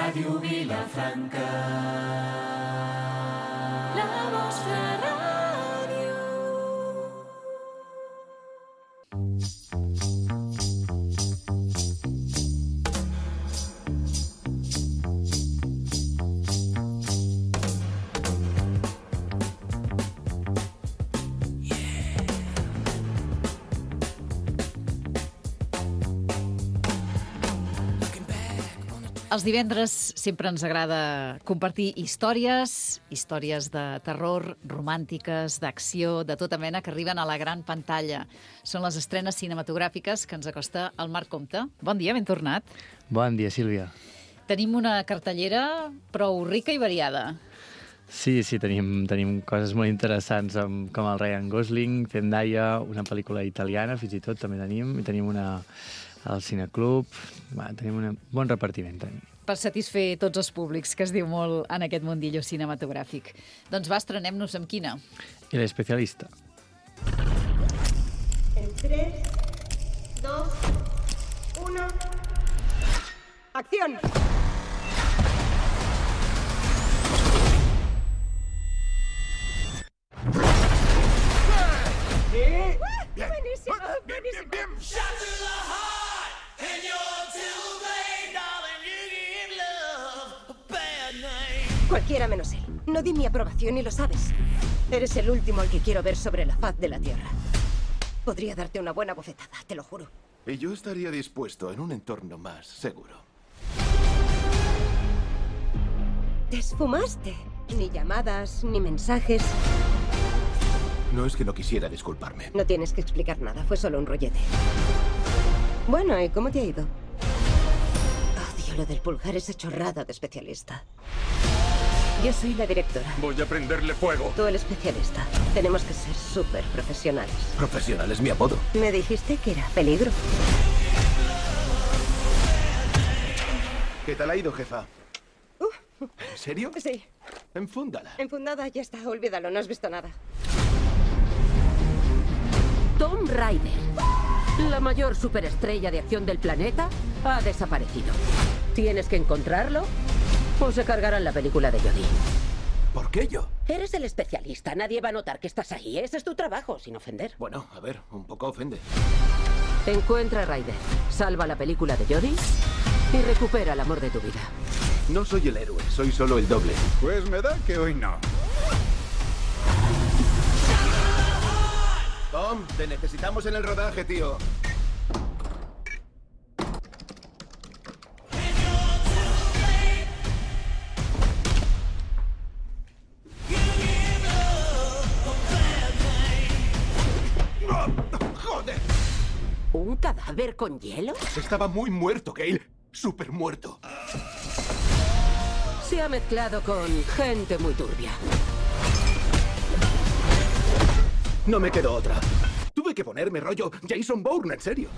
Ràdio Vilafranca, la vostra ràdio. Els divendres sempre ens agrada compartir històries de terror, romàntiques, d'acció, de tota mena, que arriben a la gran pantalla. Són les estrenes cinematogràfiques que ens acosta el Marc Compte. Bon dia, ben tornat. Bon dia, Sílvia. Tenim una cartellera prou rica i variada. Sí, tenim coses molt interessants com el Ryan Gosling, Zendaya, una pel·lícula italiana, fins i tot també tenim, i tenim una al Cineclub. Tenim un bon repartiment. Per satisfer tots els públics, que es diu molt en aquest mundillo cinematogràfic. Doncs va, estrenem-nos amb quina? El Especialista. En 3, 2, 1... ¡Acción! ¡Buenísimo! ¡Buenísimo! Cualquiera menos él. No di mi aprobación y lo sabes. Eres el último al que quiero ver sobre la faz de la Tierra. Podría darte una buena bofetada, te lo juro. Y yo estaría dispuesto en un entorno más seguro. Te esfumaste. Ni llamadas, ni mensajes. No es que no quisiera disculparme. No tienes que explicar nada, fue solo un rollete. Bueno, ¿y cómo te ha ido? Odio lo del pulgar, esa chorrada de especialista. Yo soy la directora. Voy a prenderle fuego. Tú el especialista. Tenemos que ser súper profesionales. Profesional es mi apodo. Me dijiste que era peligro. ¿Qué tal ha ido, jefa? ¿En serio? Sí. Enfúndala. Enfundada, ya está, olvídalo, no has visto nada. Tom Ryder, la mayor superestrella de acción del planeta, ha desaparecido. Tienes que encontrarlo o se cargarán la película de Jodie. ¿Por qué yo? Eres el especialista, nadie va a notar que estás ahí. Ese es tu trabajo, sin ofender. Bueno, a ver, un poco ofende. Encuentra a Ryder, salva la película de Jodie y recupera el amor de tu vida. No soy el héroe, soy solo el doble. Pues me da que hoy no. Tom, te necesitamos en el rodaje, tío. ¡Joder! ¿Un cadáver con hielo? Estaba muy muerto, Gale. Súper muerto. Se ha mezclado con gente muy turbia. No me quedó otra. Tuve que ponerme rollo Jason Bourne, en serio.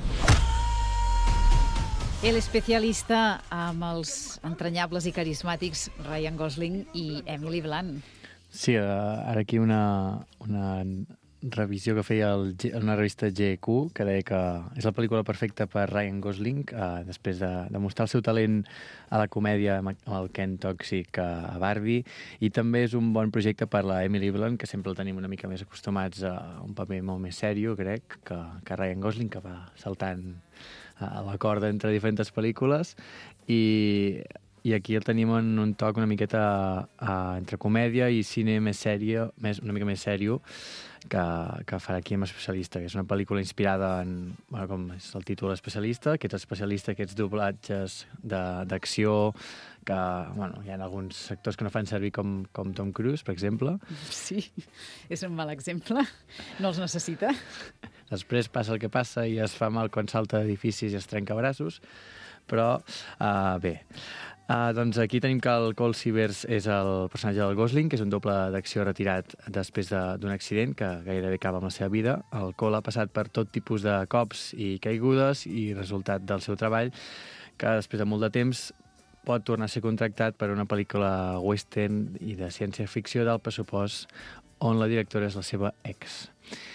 El especialista amb els entranyables i carismàtics Ryan Gosling i Emily Blunt. Sí, ara aquí una revisió que feia una revista GQ, que deia que és la pel·lícula perfecta per Ryan Gosling, després de mostrar el seu talent a la comèdia amb el Ken Toxic a Barbie, i també és un bon projecte per la Emily Blunt, que sempre el tenim una mica més acostumats a un paper molt més sèrio, crec, que Ryan Gosling, que va saltant a la corda entre diferents pel·lícules, i aquí el tenim en un toc una miqueta entre comèdia i cine més sèrio, una mica més sèrio, que farà aquí amb Especialista, que és una pel·lícula inspirada en, bueno, com és el títol Especialista, que ets especialista, aquests doblatges d'acció, que, bueno, hi ha alguns sectors que no fan servir com Tom Cruise, per exemple. Sí, és un mal exemple. No els necessita. Després passa el que passa i es fa mal quan salta d'edificis i es trenca braços, però bé. Doncs aquí tenim que el Cole Sievers és el personatge del Gosling, que és un doble d'acció retirat després d'un accident que gairebé acaba amb la seva vida. El Cole ha passat per tot tipus de cops i caigudes i resultat del seu treball, que després de molt de temps pot tornar a ser contractat per una pel·lícula western i de ciència-ficció d'alt pressupost on la directora és la seva ex.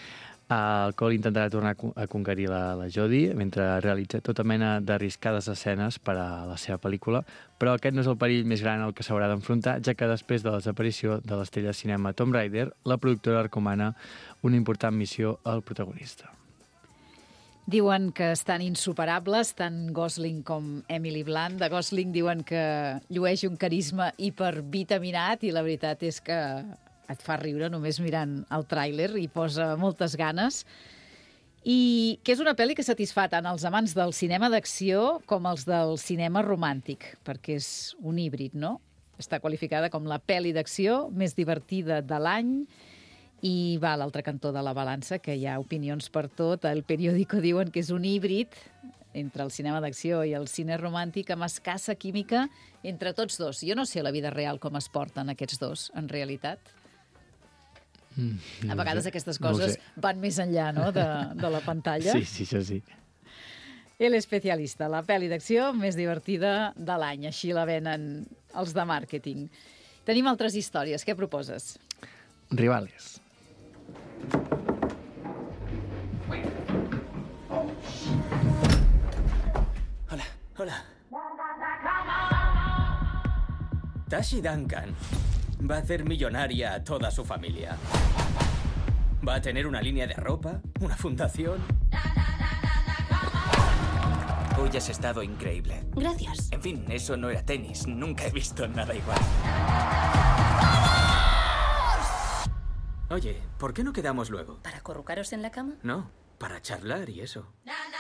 El Cole intentarà tornar a conquerir la Jodie mentre realitza tota mena d'arriscades escenes per a la seva pel·lícula, però aquest no és el perill més gran al que s'haurà d'enfrontar, ja que després de la desaparició de l'estrella de cinema Tom Raider, la productora recomana una important missió al protagonista. Diuen que estan insuperables, tant Gosling com Emily Blunt. De Gosling diuen que llueix un carisma hipervitaminat i la veritat és que et fa riure només mirant el tràiler i posa moltes ganes. I que és una pel·li que satisfà tant els amants del cinema d'acció com els del cinema romàntic, perquè és un híbrid, no? Està qualificada com la pel·li d'acció més divertida de l'any i va a l'altre cantó de la balança, que hi ha opinions per tot. El Periódico diuen que és un híbrid entre el cinema d'acció i el cine romàntic amb escassa química entre tots dos. Jo no sé a la vida real com es porten aquests dos, en realitat. A vegades aquestes coses van més enllà, no?, de la pantalla. Sí, això sí. El Especialista, la pel·li d'acció més divertida de l'any. Així la venen els de màrqueting. Tenim altres històries. Què proposes? Rivales. Hola. Tashi Duncan va a hacer millonaria a toda su familia. Va a tener una línea de ropa, una fundación. Hoy has estado increíble. Gracias. En fin, eso no era tenis. Nunca he visto nada igual. Oye, ¿por qué no quedamos luego? ¿Para acurrucaros en la cama? No, para charlar y eso.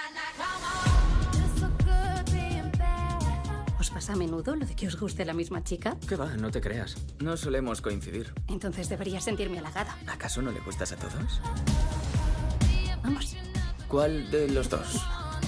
¿Os pasa a menudo lo de que os guste la misma chica? ¿Qué va? No te creas. No solemos coincidir. Entonces debería sentirme halagada. ¿Acaso no le gustas a todos? Vamos. ¿Cuál de los dos?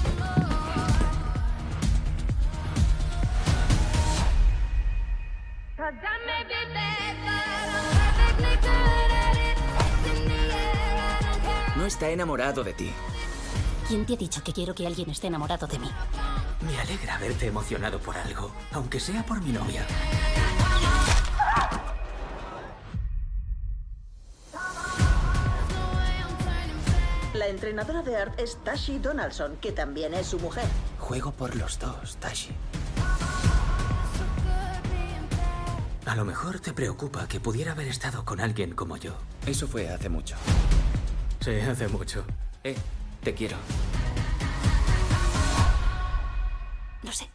No está enamorado de ti. ¿Quién te ha dicho que quiero que alguien esté enamorado de mí? Me alegra verte emocionado por algo, aunque sea por mi novia. La entrenadora de Art es Tashi Donaldson, que también es su mujer. Juego por los dos, Tashi. A lo mejor te preocupa que pudiera haber estado con alguien como yo. Eso fue hace mucho. Sí, hace mucho. Te quiero. Lo sé.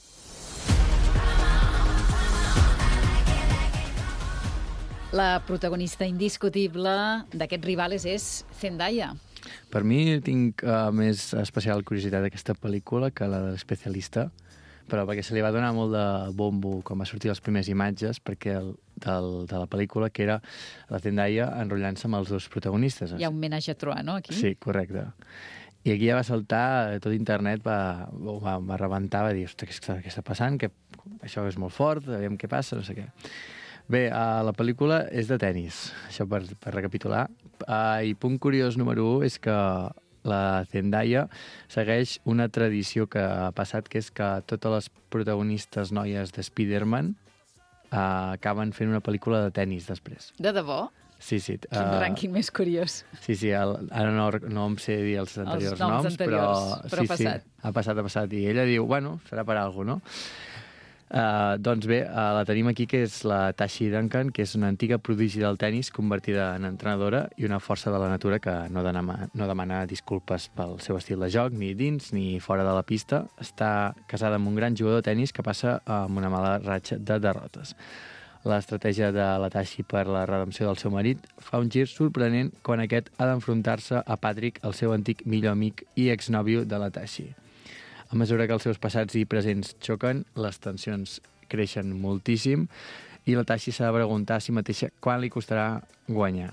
La protagonista indiscutible d'aquests Rivales és Zendaya. Per mi tinc més especial curiositat d'aquesta pel·lícula que la de l'Especialista, però perquè se li va donar molt de bombo quan va sortir les primeres imatges de la pel·lícula, que era la Zendaya enrotllant-se amb els dos protagonistes. Hi ha un menage a trois, no, aquí? Sí, correcte. I aquí ja va saltar, tot internet va rebentar, va dir, ostres, què està passant? Que això és molt fort, aviam què passa, no sé què. Bé, la pel·lícula és de tennis, això per recapitular. I punt curiós número 1 és que la Zendaya segueix una tradició que ha passat, que és que totes les protagonistes noies de Spider-Man acaben fent una pel·lícula de tennis després. De debò? Sí. Quin rànquing més curiós. Sí, ara no em sé dir els anteriors noms, però ha passat. Ha passat. I ella diu, bueno, serà per alguna cosa, no? Doncs bé, la tenim aquí, que és la Tashi Duncan, que és una antiga prodigi del tennis convertida en entrenadora i una força de la natura que no demana disculpes pel seu estil de joc, ni dins ni fora de la pista. Està casada amb un gran jugador de tennis que passa amb una mala ratxa de derrotes. L'estratègia de la Tashi per la redempció del seu marit fa un gir sorprenent quan aquest ha d'enfrontar-se a Patrick, el seu antic millor amic i exnòvio de la Tashi. A mesura que els seus passats i presents xoquen, les tensions creixen moltíssim i la Tashi s'ha de preguntar a si mateixa quan li costarà guanyar.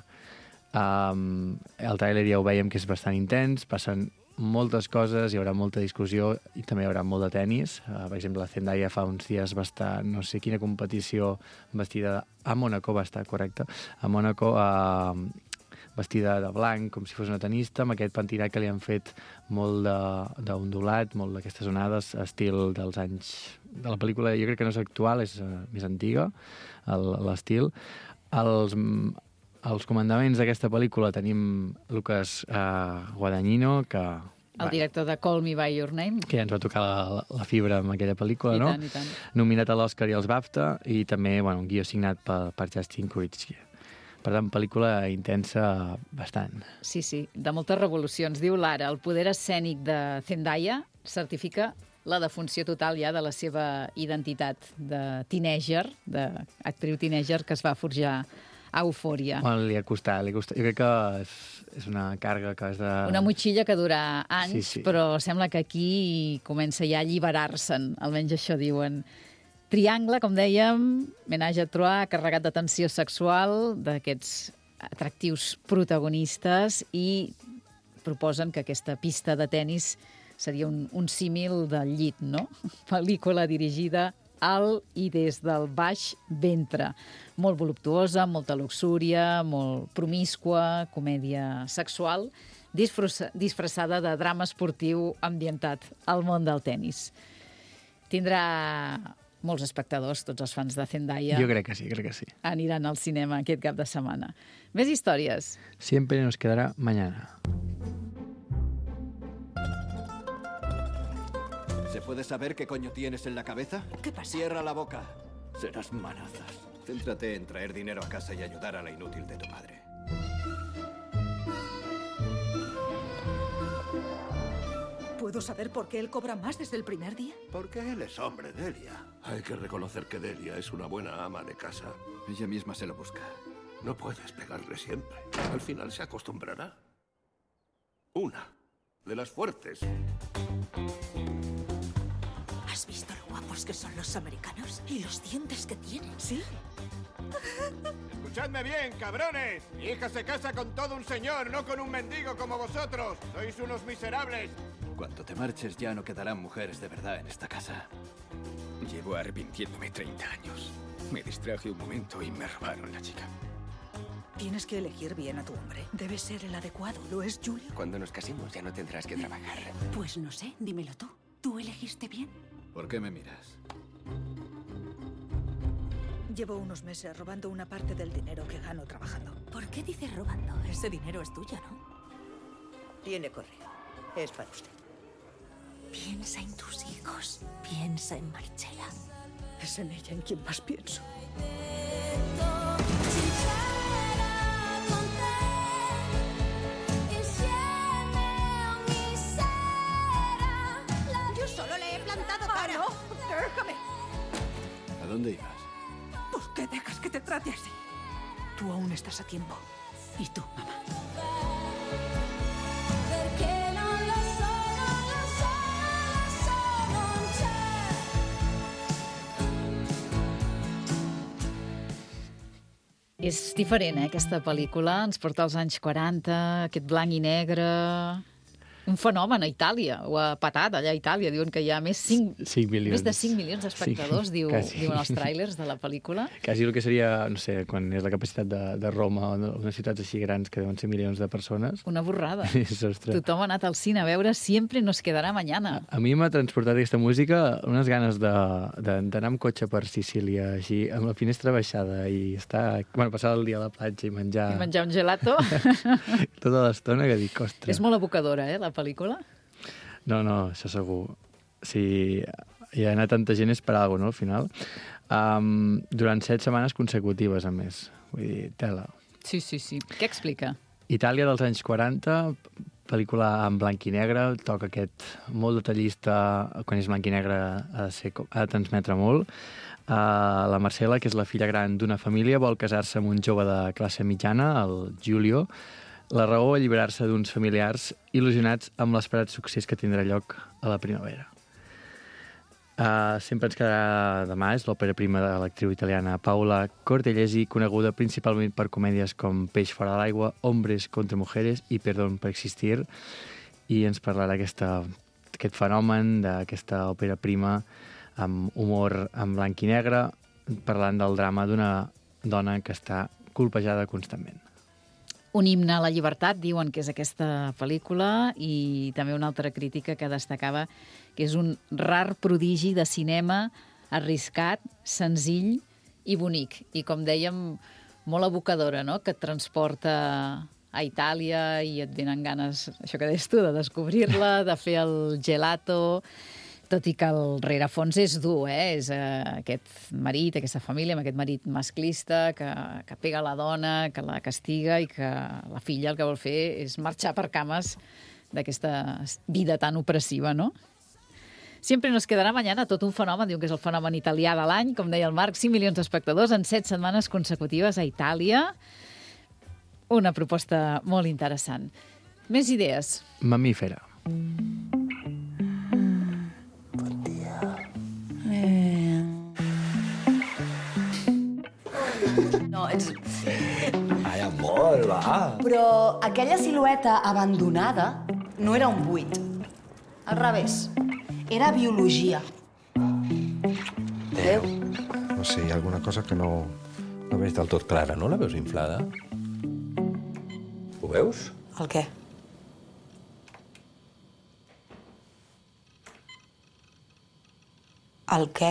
El tràiler ja ho veiem que és bastant intens, passen moltes coses, hi haurà molta discussió i també hi haurà molt de tennis. Per exemple, la Zendaya fa uns dies va estar, no sé quina competició, vestida a Mónaco, va estar correcte, a Mónaco, vestida de blanc, com si fos una tenista, amb aquest pentinat que li han fet molt d'ondulat, molt d'aquestes onades, estil dels anys de la pel·lícula. Jo crec que no és actual, és més antiga, l'estil. als comandaments d'aquesta pel·lícula tenim Lucas Guadagnino, que... El director de Call Me By Your Name. Que ja ens va tocar la fibra amb aquella pel·lícula, no? I tant. Nominat a l'Oscar i als BAFTA, i també un guió signat per Justin Kurich. Per tant, pel·lícula intensa bastant. Sí, de moltes revolucions. Diu Lara, el poder escènic de Zendaya certifica la defunció total ja de la seva identitat de teenager, d'actriu teenager que es va forjar a Eufòria. Bueno, li ha costat. Jo crec que és una càrrega que has de... Una motxilla que dura anys, sí. però sembla que aquí comença ja a alliberar-se'n, almenys això diuen. Triangle, com dèiem, menatge a trois, carregat de tensió sexual, d'aquests atractius protagonistes, i proposen que aquesta pista de tennis seria un símil del llit, no? Pel·lícula dirigida al i des del baix ventre. Molt voluptuosa, molta luxúria, molt promiscua, comèdia sexual, disfressada de drama esportiu ambientat al món del tennis. Tindrà molts espectadors, tots els fans de Zendaya. Jo crec que sí. Aniran al cinema aquest cap de setmana. Més històries. Siempre nos quedará mañana. ¿Se puede saber qué coño tienes en la cabeza? ¿Qué pasa? Cierra la boca. Serás manazas. Céntrate en traer dinero a casa y ayudar a la inútil de tu madre. ¿Puedo saber por qué él cobra más desde el primer día? Porque él es hombre, Delia. Hay que reconocer que Delia es una buena ama de casa. Ella misma se lo busca. No puedes pegarle siempre. Al final se acostumbrará. Una de las fuertes. ¿Has visto lo guapos que son los americanos? ¿Y los dientes que tienen? ¿Sí? Escuchadme bien, cabrones. Mi hija se casa con todo un señor, no con un mendigo como vosotros. Sois unos miserables. Cuando te marches ya no quedarán mujeres de verdad en esta casa. Llevo arrepintiéndome 30 años. Me distraje un momento y me robaron la chica. Tienes que elegir bien a tu hombre. Debe ser el adecuado. ¿Lo es, Julio? Cuando nos casemos ya no tendrás que trabajar. Pues no sé, dímelo tú. ¿Tú elegiste bien? ¿Por qué me miras? Llevo unos meses robando una parte del dinero que gano trabajando. ¿Por qué dices robando? Ese dinero es tuyo, ¿no? Tiene correo. Es para usted. Piensa en tus hijos. Piensa en Marcela. Es en ella en quien más pienso. Yo solo le he plantado cara. ¡No! ¡Déjame! ¿A dónde ibas? ¿Por qué dejas que te trate así? Tú aún estás a tiempo. Y tú, mamá. És diferent, aquesta pel·lícula. Ens porta als anys 40, aquest blanc i negre... Un fenomen a Itàlia, o a Patat, allà a Itàlia. Diuen que hi ha més de 5 milions d'espectadors, diuen els tràilers de la pel·lícula. Quasi el que seria, no sé, quan és la capacitat de Roma o unes ciutats així grans que deuen ser milions de persones. Una borrada. Ostres. Tothom ha anat al cine a veure Siempre nos quedará mañana. A mi m'ha transportat aquesta música unes ganes d'anar amb cotxe per Sicília, així, amb la finestra baixada i passar el dia a la platja i menjar... I menjar un gelato. Tota l'estona que dic, ostres. És molt evocadora, la pel·lícula? No, això segur. Si hi ha anat tanta gent és per alguna cosa, no, al final. Durant 7 setmanes consecutives, a més. Vull dir, tela. Sí. Què explica? Itàlia dels anys 40, pel·lícula en blanc i negre, toca aquest molt detallista, quan és blanc i negre ha de transmetre molt. La Marcela, que és la filla gran d'una família, vol casar-se amb un jove de classe mitjana, el Giulio. La raó, alliberar-se d'uns familiars il·lusionats amb l'esperat succés que tindrà lloc a la primavera. Sempre ens quedarà demà, és l'òpera prima de l'actriu italiana Paola Cortellesi, coneguda principalment per comèdies com Peix fora de l'aigua, Hombres contra mujeres i Perdón per existir, i ens parlarà aquest fenomen d'aquesta òpera prima amb humor en blanc i negre, parlant del drama d'una dona que està colpejada constantment. Un himne a la llibertat, diuen que és aquesta pel·lícula, i també una altra crítica que destacava que és un rar prodigi de cinema arriscat, senzill i bonic. I com dèiem, molt evocadora, no?, que et transporta a Itàlia i et venen ganes, això que deies tu, de descobrir-la, de fer el gelato, tot i que el rerefons és dur, és aquest marit, aquesta família, amb aquest marit masclista que pega la dona, que la castiga i que la filla el que vol fer és marxar per cames d'aquesta vida tan opressiva, no? Siempre nos quedará mañana, tot un fenomen, diu que és el fenomen italià de l'any, com deia el Marc, 5 milions d'espectadors en 7 setmanes consecutives a Itàlia. Una proposta molt interessant. Més idees? Mamífera. No, ets... Ai, amor, va. Però aquella silueta abandonada no era un buit. Al revés. Era biologia. Déu. No sé, hi ha alguna cosa que no veig del tot clara. No la veus inflada? Ho veus? El què? El què?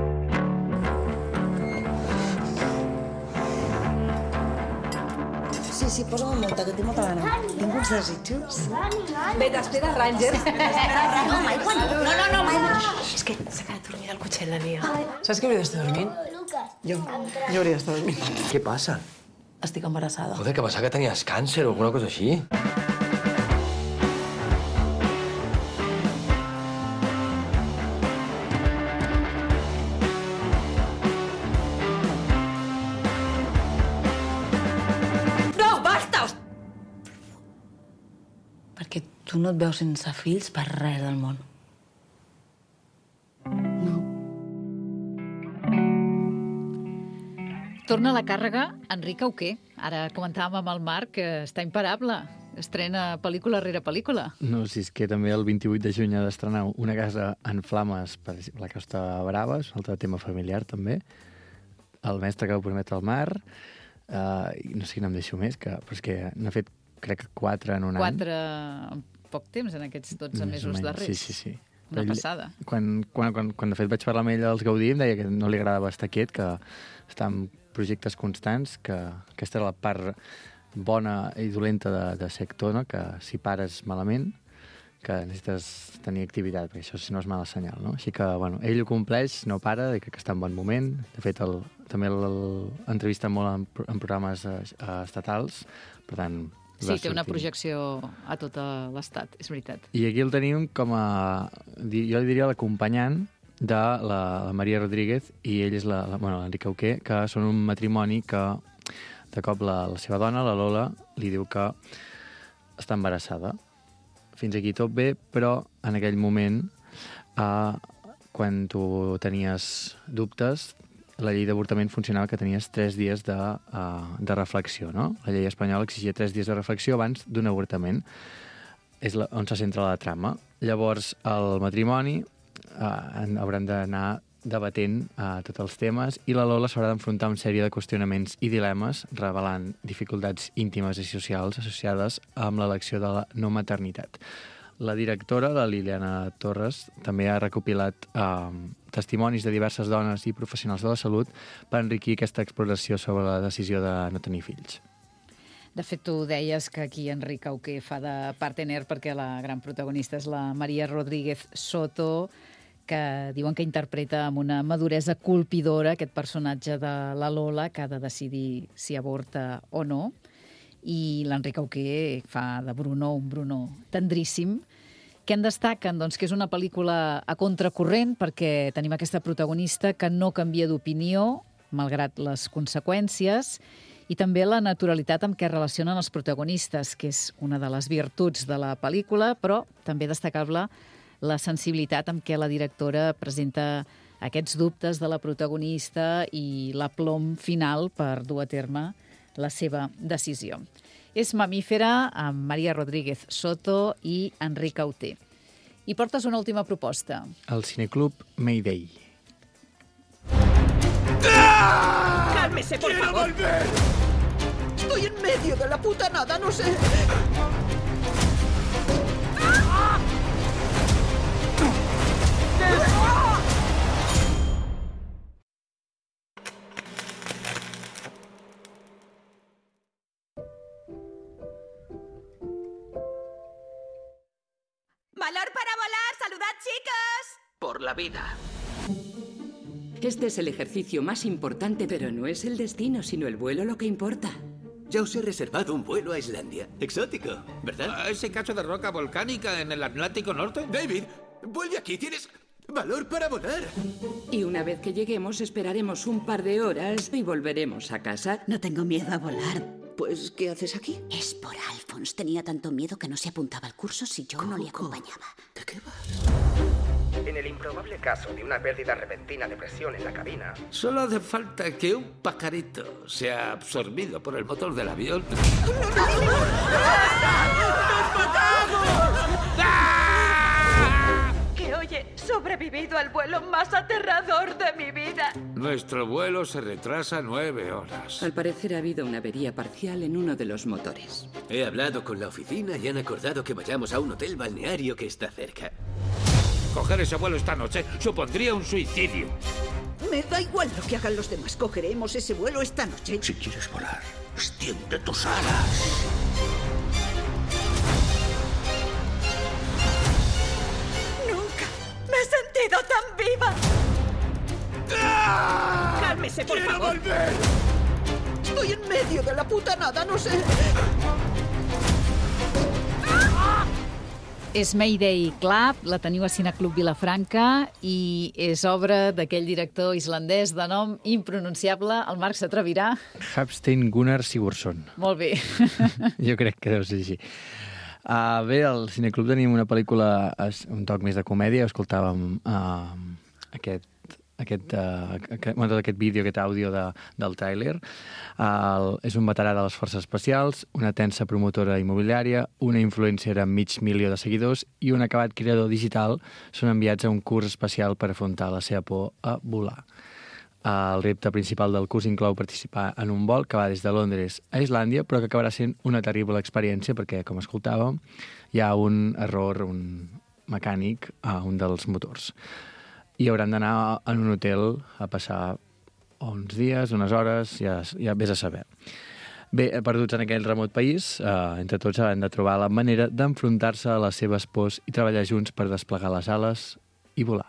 Sí, posa'm molta, que tinc molta gana. Tinc uns desitjos. Ve, t'espera Rangers. No, Michael, no, Michael. És que s'ha quedat dormint al cotxet la Nia. Saps que hauria d'estar dormint? Jo hauria d'estar dormint. Què passa? Estic embarassada. Joder, que pensava que tenies càncer o alguna cosa així. Perquè tu no et veus sense fills per res del món. Torna a la càrrega Enric Auqué. Ara comentàvem amb el Marc que està imparable. Estrena pel·lícula rere pel·lícula. No, si és que també el 28 de juny ha d'estrenar Una casa en flames per la Costa Brava, és un altre tema familiar també. El mestre que ho promet al mar. I no sé si n'em deixo més, però és que n'ha fet, crec que 4 en un any. 4 en poc temps, en aquests 12 mesos darrers. Sí. Una passada. Quan de fet vaig parlar amb ell als Gaudí, em deia que no li agradava estar quiet, que està en projectes constants, que aquesta era la part bona i dolenta de ser actor, no? Que si pares malament, que necessites tenir activitat, perquè això si no és mala senyal, no? Així que, bueno, ell ho compleix, no para, i crec que està en bon moment. De fet, també l'entrevista molt en programes estatals, per tant... Sí, té una projecció a tot l'estat, és veritat. I aquí el tenim com a, jo li diria, l'acompanyant de la Maria Rodríguez, i ell és l'Enric Auqué, que són un matrimoni que de cop la seva dona, la Lola, li diu que està embarassada. Fins aquí tot bé, però en aquell moment, quan tu tenies dubtes, la llei d'avortament funcionava que tenies 3 dies de reflexió, no? La llei espanyola exigia 3 dies de reflexió abans d'un avortament. És on se centra la trama. Llavors, el matrimoni hauran d'anar debatent tots els temes i la Lola s'haurà d'enfrontar a una sèrie de qüestionaments i dilemes revelant dificultats íntimes i socials associades amb l'elecció de la no maternitat. La directora, la Liliana Torres, també ha recopilat testimonis de diverses dones i professionals de la salut per enriquir aquesta exploració sobre la decisió de no tenir fills. De fet, tu deies que aquí Enric Auqué fa de partener perquè la gran protagonista és la Maria Rodríguez Soto, que diuen que interpreta amb una maduresa colpidora aquest personatge de la Lola, que ha de decidir si avorta o no. I l'Enric Auqué fa de Bruno un Bruno tendríssim. Què en destaquen? Doncs que és una pel·lícula a contracorrent perquè tenim aquesta protagonista que no canvia d'opinió, malgrat les conseqüències, i també la naturalitat amb què es relacionen els protagonistes, que és una de les virtuts de la pel·lícula, però també destacable la sensibilitat amb què la directora presenta aquests dubtes de la protagonista i l'aplom final per dur a terme la seva decisió. És Mamífera amb Maria Rodríguez Soto i Enric Auqué. I portes una última proposta. El cineclub Mayday. ¡Cálmese, por favor! Volver! Estoy en medio de la puta nada, no sé... la vida. Este es el ejercicio más importante, pero no es el destino, sino el vuelo lo que importa. Ya os he reservado un vuelo a Islandia. Exótico, ¿verdad? ¿Ese cacho de roca volcánica en el Atlántico Norte? David, vuelve aquí, tienes valor para volar. Y una vez que lleguemos, esperaremos un par de horas y volveremos a casa. No tengo miedo a volar. Pues, ¿qué haces aquí? Es por Alphonse. Tenía tanto miedo que no se apuntaba al curso si yo no le acompañaba. ¿De qué va? En el improbable caso de una pérdida repentina de presión en la cabina... Solo hace falta que un pajarito sea absorbido por el motor del avión. Que hoy he sobrevivido al vuelo más aterrador de mi vida. Nuestro vuelo se retrasa 9 horas. Al parecer ha habido una avería parcial en uno de los motores. He hablado con la oficina y han acordado que vayamos a un hotel balneario que está cerca. Coger ese vuelo esta noche supondría un suicidio. Me da igual lo que hagan los demás. Cogeremos ese vuelo esta noche. Si quieres volar, extiende tus alas. Nunca me he sentido tan viva. ¡Cálmese, por favor! ¡Volver! Estoy en medio de la puta nada, no sé. És Mayday Club, la teniu a Cineclub Vilafranca i és obra d'aquell director islandès de nom impronunciable. El Marc s'atrevirà. Hafstein Gunnar Sigurðsson. Molt bé. Jo crec que deu ser així. Bé, al Cineclub tenim una pel·lícula, un toc més de comèdia. Escoltàvem aquest vídeo, aquest àudio del tràiler. És un veterà de les forces especials, una tensa promotora immobiliària, una influencer amb 500.000 de seguidors i un acabat creador digital són enviats a un curs especial per afrontar la seva por a volar. El repte principal del curs inclou participar en un vol que va des de Londres a Islàndia, però que acabarà sent una terrible experiència perquè, com escoltàvem, hi ha un error, un mecànic a un dels motors. I hauran d'anar en un hotel a passar uns dies, unes hores, ja vés a saber. Bé, perduts en aquell remot país, entre tots han de trobar la manera d'enfrontar-se a les seves pors i treballar junts per desplegar les ales i volar.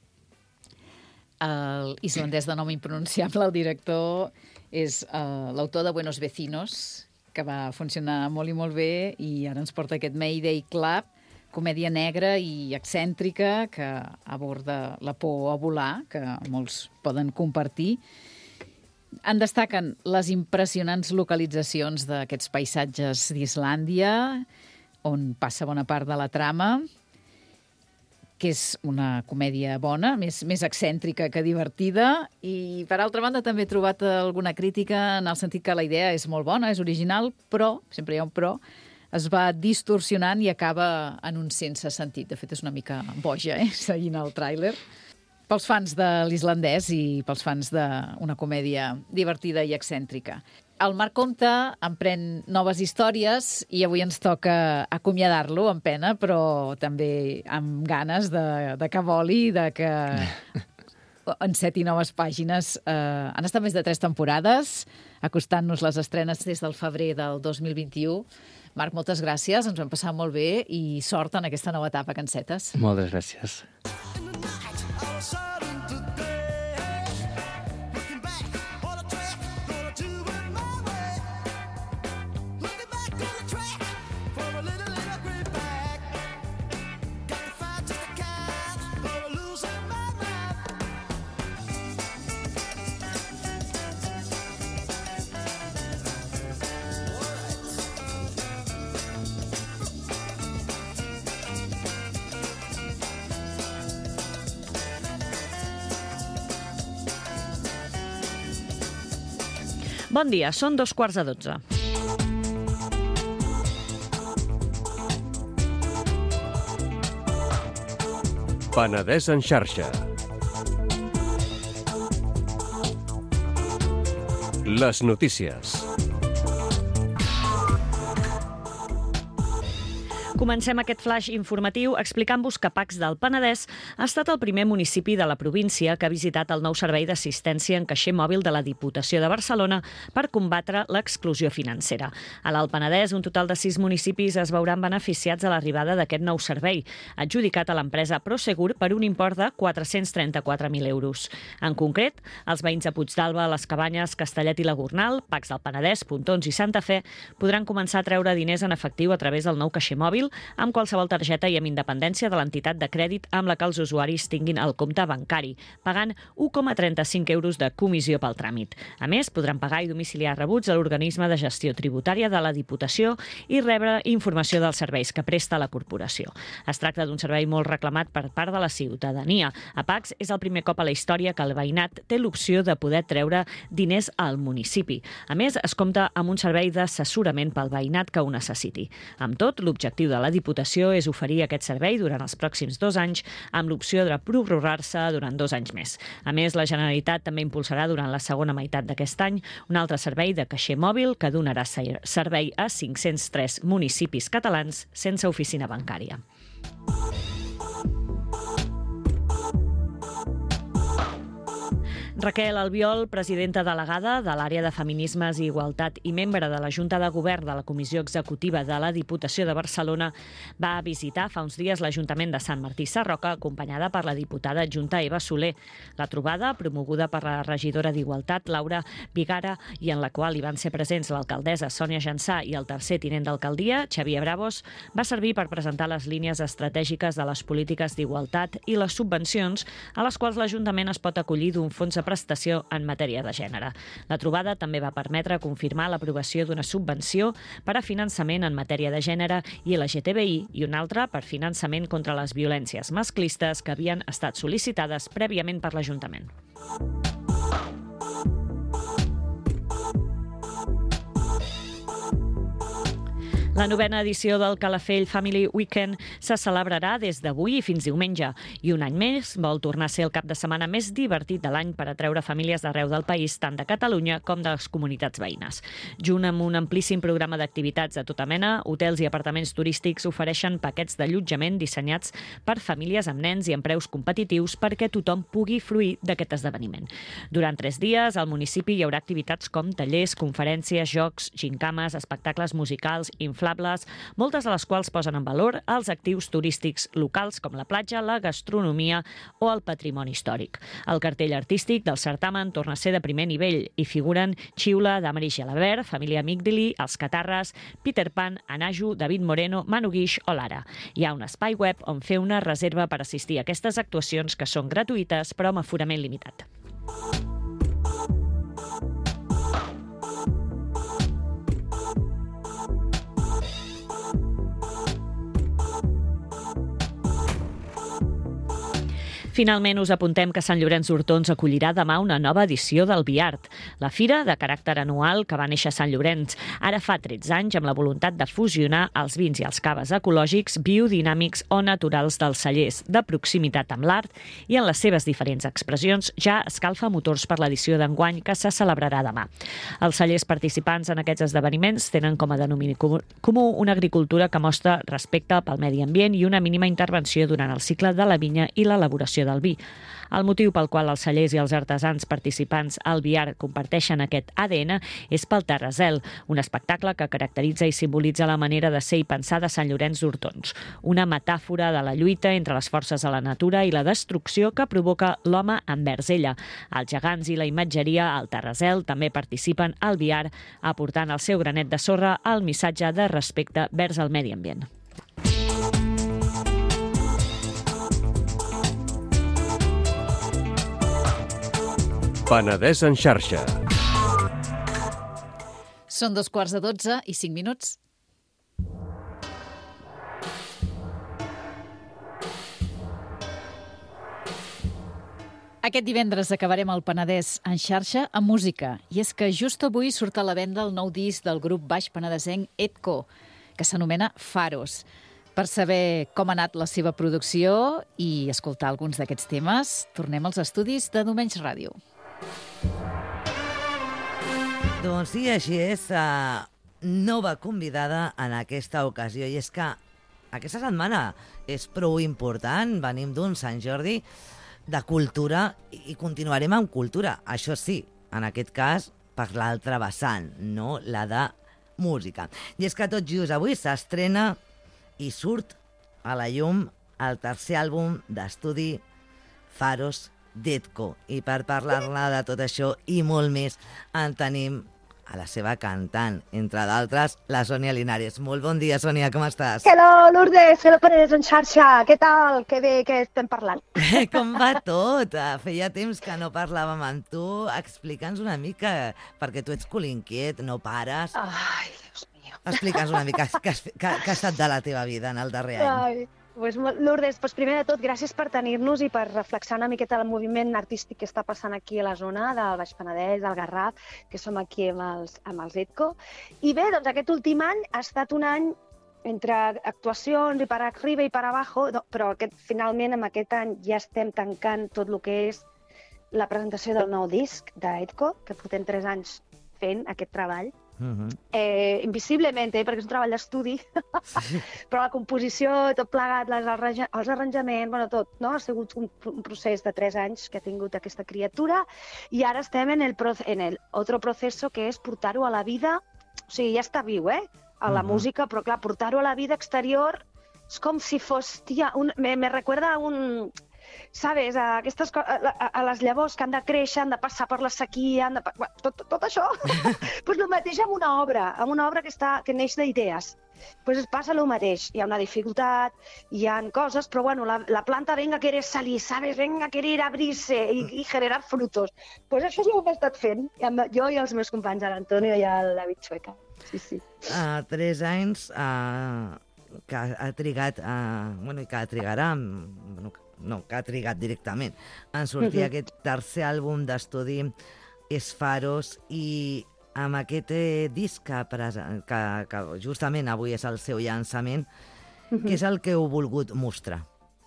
El islandès de nom impronunciable, el director, és l'autor de Buenos Vecinos, que va funcionar molt i molt bé, i ara ens porta aquest Mayday Club, comèdia negra i excèntrica que aborda la por a volar, que molts poden compartir. En destaquen les impressionants localitzacions d'aquests paisatges d'Islàndia, on passa bona part de la trama, que és una comèdia bona, més excèntrica que divertida, i per altra banda també he trobat alguna crítica en el sentit que la idea és molt bona, és original, però, sempre hi ha un però, es va distorsionant i acaba en un sense sentit. De fet, és una mica boja, seguint el tràiler. Pels fans de l'islandès i pels fans d'una comèdia divertida i excèntrica. El Marc Comte emprèn noves històries i avui ens toca acomiadar-lo amb pena, però també amb ganes de que voli, de que enceti noves pàgines. Han estat més de 3 temporades, acostant-nos les estrenes des del febrer del 2021. Marc, moltes gràcies, ens ho hem passat molt bé i sort en aquesta nova etapa que encetes. Moltes gràcies. Bon dia, són 12:15. Penedès en xarxa. Les notícies. Comencem aquest flash informatiu explicant-vos que Pacs del Penedès ha estat el primer municipi de la província que ha visitat el nou servei d'assistència en caixer mòbil de la Diputació de Barcelona per combatre l'exclusió financera. A l'Alt Penedès, un total de 6 municipis es veuran beneficiats a l'arribada d'aquest nou servei, adjudicat a l'empresa Prosegur per un import de 434.000 euros. En concret, els veïns de Puigdàlber, Les Cabanyes, Castellet i la Gornal, Pacs del Penedès, Pontons i Santa Fe podran començar a treure diners en efectiu a través del nou caixer mòbil amb qualsevol targeta i amb independència de l'entitat de crèdit amb la que els usuaris tinguin el compte bancari, pagant 1,35 euros de comissió pel tràmit. A més, podran pagar i domiciliar rebuts a l'organisme de gestió tributària de la Diputació i rebre informació dels serveis que presta la corporació. Es tracta d'un servei molt reclamat per part de la ciutadania. A Pacs és el primer cop a la història que el veïnat té l'opció de poder treure diners al municipi. A més, es compta amb un servei d'assessorament pel veïnat que ho necessiti. Amb tot, l'objectiu de la Diputació és oferir aquest servei durant els pròxims 2 anys amb l'opció de prorrogar-se durant 2 anys més. A més, la Generalitat també impulsarà durant la segona meitat d'aquest any un altre servei de caixer mòbil que donarà servei a 503 municipis catalans sense oficina bancària. Raquel Albiol, presidenta delegada de l'àrea de Feminismes i Igualtat i membre de la Junta de Govern de la Comissió Executiva de la Diputació de Barcelona, va visitar fa uns dies l'Ajuntament de Sant Martí Sarroca, acompanyada per la diputada adjunta Eva Soler. La trobada, promoguda per la regidora d'Igualtat, Laura Vigara, i en la qual hi van ser presents l'alcaldessa Sònia Jansà i el tercer tinent d'alcaldia, Xavier Bravos, va servir per presentar les línies estratègiques de les polítiques d'igualtat i les subvencions a les quals l'Ajuntament es pot acollir d'un fons de prestació en matèria de gènere. La trobada també va permetre confirmar l'aprovació d'una subvenció per a finançament en matèria de gènere i LGTBI i una altra per finançament contra les violències masclistes que havien estat sol·licitades prèviament per l'Ajuntament. La 9ª edició del Calafell Family Weekend se celebrarà des d'avui i fins diumenge i un any més vol tornar a ser el cap de setmana més divertit de l'any per atreure famílies d'arreu del país, tant de Catalunya com de les comunitats veïnes. Junt amb un amplíssim programa d'activitats de tota mena, hotels i apartaments turístics ofereixen paquets d'allotjament dissenyats per famílies amb nens i amb preus competitius perquè tothom pugui fruir d'aquest esdeveniment. Durant 3 dies, al municipi hi haurà activitats com tallers, conferències, jocs, gincames, espectacles musicals, moltes de les quals posen en valor els actius turístics locals com la platja, la gastronomia o el patrimoni històric. El cartell artístic del certamen torna a ser de primer nivell i figuren Xiula, Damaris Gelabert, Família Migdili, Els Catarres, Peter Pan, Anaju, David Moreno, Manu Guix o Lara. Hi ha un espai web on fer una reserva per assistir a aquestes actuacions que són gratuïtes però amb aforament limitat. Finalment, us apuntem que Sant Llorenç d'Hortons acollirà demà una nova edició del Biart, la fira de caràcter anual que va néixer a Sant Llorenç ara fa 13 anys amb la voluntat de fusionar els vins i els caves ecològics, biodinàmics o naturals dels cellers, de proximitat amb l'art i en les seves diferents expressions ja escalfa motors per l'edició d'enguany que se celebrarà demà. Els cellers participants en aquests esdeveniments tenen com a denominador comú una agricultura que mostra respecte pel medi ambient i una mínima intervenció durant el cicle de la vinya i l'elaboració del vi. El motiu pel qual els cellers i els artesans participants al Biart comparteixen aquest ADN és pel Terrazel, un espectacle que caracteritza i simbolitza la manera de ser i pensar de Sant Llorenç d'Hortons, una metàfora de la lluita entre les forces de la natura i la destrucció que provoca l'home envers ella. Els gegants i la imatgeria al Terrazel també participen al Biart, aportant el seu granet de sorra al missatge de respecte vers el medi ambient. Penedès en xarxa. Són 12:45. Aquest divendres acabarem el Penedès en xarxa amb música. I és que just avui surt a la venda el nou disc del grup baix penedesenc Edco, que s'anomena Faros. Per saber com ha anat la seva producció i escoltar alguns d'aquests temes, tornem als estudis de Domenys Ràdio. Doncs sí, així és. Nova convidada en aquesta ocasió. I és que aquesta setmana és prou important, venim d'un Sant Jordi de cultura i continuarem amb cultura. Això sí, en aquest cas, per l'altra vessant, no la de música. I és que tot just avui s'estrena i surt a la llum el tercer àlbum d'estudi Faros d'Edco. I per parlar-ne de tot això i molt més en tenim a la seva cantant, entre d'altres, la Sònia Linares. Molt bon dia, Sònia, com estàs? Hello, Lourdes, hello Panedes en xarxa. Què tal? Que bé que estem parlant. Com va tot? Feia temps que no parlàvem amb tu. Explica'ns una mica, perquè tu ets colinquiet, no pares. Ai, Dios mío. Explica'ns una mica què ha estat de la teva vida en el darrer any. Ai. Pues, Lourdes, primer de tot, gràcies per tenir-nos i per reflexar una miqueta el moviment artístic que està passant aquí a la zona del Baix Penedès, del Garraf, que som aquí amb els Edco. I bé, doncs aquest últim any ha estat un any entre actuacions i per arriba i per abajo, però finalment amb aquest any ja estem tancant tot el que és la presentació del nou disc d'Edco, que portem 3 anys fent aquest treball. Invisiblement, perquè és un treball d'estudi, però la composició, tot plegat, els arranjaments, bueno, tot, no? Ha sigut un procés de 3 anys que ha tingut aquesta criatura i ara estem en el otro proceso que és portar-ho a la vida, o sigui, ja està viu, a la música, però clar, portar-ho a la vida exterior és com si fos, tia, me recuerda a un... ¿Sabes? A les llavors que han de créixer, han de passar per la sequia, tot això. Pues el mateix amb una obra que neix d'idees. Pues es passa el mateix. Hi ha una dificultat, hi ha coses, però bueno, la planta venga a querer salir, ¿sabes? Venga a querer abrirse y generar frutos. Pues això és el que he estat fent, jo i els meus companys, l'Antonio i el David Chueca. Sí. 3 anys que ha trigat, i que trigarà, que ha trigat directament en sortir aquest tercer àlbum d'estudi és Faros, i amb aquest disc que justament avui és el seu llançament, què és el que heu volgut mostrar?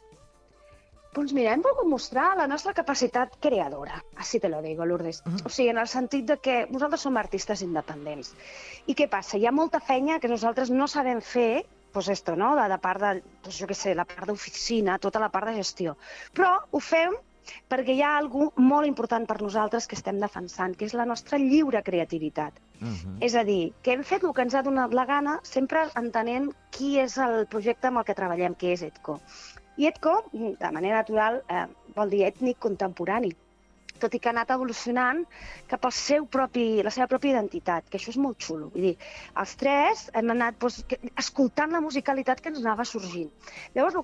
Doncs mira, hem volgut mostrar la nostra capacitat creadora, així te lo digo, Lourdes. O sigui, en el sentit de que nosaltres som artistes independents. I què passa? Hi ha molta feina que nosaltres no sabem fer, pues esto, no? La part de, jo què sé, la part d'oficina, tota la part de gestió. Però ho fem perquè hi ha alguna cosa molt important per nosaltres que estem defensant, que és la nostra lliure creativitat. És a dir, que hem fet el que ens ha donat la gana, sempre entenent qui és el projecte amb el que treballem, que és Edco. I Edco, de manera natural, vol dir ètnic contemporani, tot i que ha anat evolucionant cap a la seva pròpia identitat, que això és molt xulo. Vull dir, els 3 hem anat escoltant la musicalitat que ens anava sorgint. Llavors,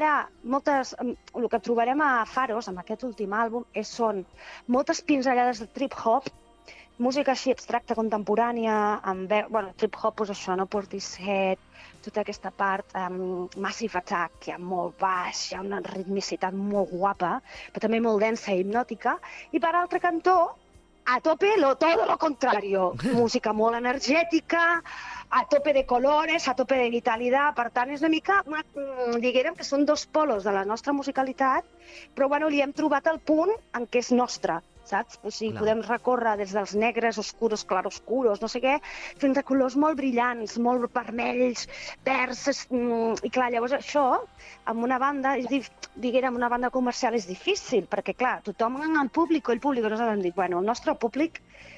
el que trobarem a Faros, amb aquest últim àlbum, són moltes pinzellades de trip-hop, música així abstracta, contemporània, trip-hop, doncs això, no? Portishead, tota aquesta part, Massive Attack, que hi ha molt baix, hi ha una ritmicitat molt guapa, però també molt densa i hipnòtica, i per altre cantó, a tope todo lo contrario, música molt energètica, a tope de colores, a tope de vitalitat, per tant és una mica, diguem que són 2 polos de la nostra musicalitat, però bueno, li hem trobat el punt en què és nostre, saps? O sigui, podem recórrer des dels negres, oscuros, claroscuros, no sé què, fins a colors molt brillants, molt vermells, verds, i clar, llavors això, amb una banda, diguem, una banda comercial és difícil, perquè clar, tothom, el públic, nosaltres hem dit, bueno, el nostre públic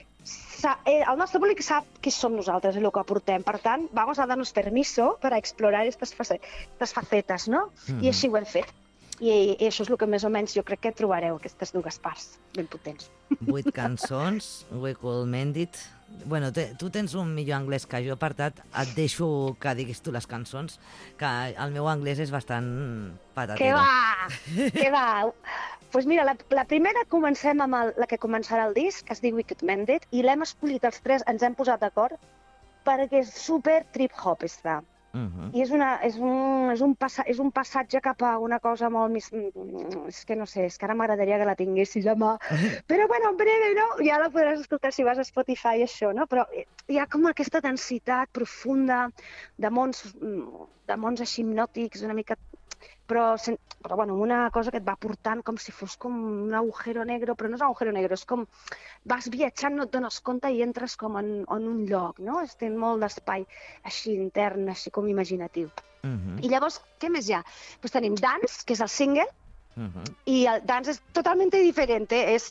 sap qui som nosaltres i el que aportem, per tant, vamos a darnos permiso para explorar estas facetes, no? I així ho hem fet. I això és el que més o menys jo crec que trobareu, aquestes 2 parts ben potents. 8 cançons, We Could Mend It. Bueno, tu tens un millor anglès que jo, per tant, et deixo que diguis tu les cançons, que el meu anglès és bastant patatero. Què va? Doncs mira, la primera comencem amb la que començarà el disc, que es diu We Could Mend It, i l'hem escollit els 3, ens hem posat d'acord, perquè és super trip-hop, està. I és un passatge cap a una cosa molt més... És que no sé, és que ara m'agradaria que la tinguessis a mà. Però bueno, en breve, no? Ja la podràs escoltar si vas a Spotify, això, no? Però hi ha com aquesta densitat profunda de mons així hipnòtics, una mica però bueno, una cosa que et va portant com si fos com un agujero negre, però no és un agujero negre, és com vas viatjant, no et dones compte i entres com en un lloc, no? Té molt d'espai així intern, així com imaginatiu. I llavors, què més hi ha? Doncs tenim Dance, que és el single, i el Dance és totalment diferent,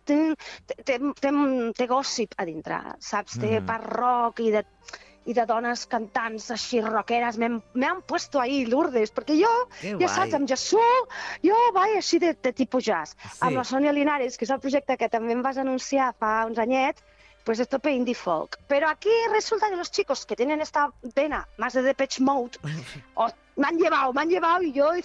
té gossip a dintre, saps? Té part rock i de dones cantants així rockeres. Me han puesto ahí, Lourdes, perquè jo, ja saps, amb Jesús, jo vaig així de tipus jazz. Amb la Sonia Linares, que és el projecte que també em vas anunciar fa uns anyets, pues es tope indie folk. Pero aquí resulta que los chicos que tienen esta vena más de Depeche Mode me han llevado y yo he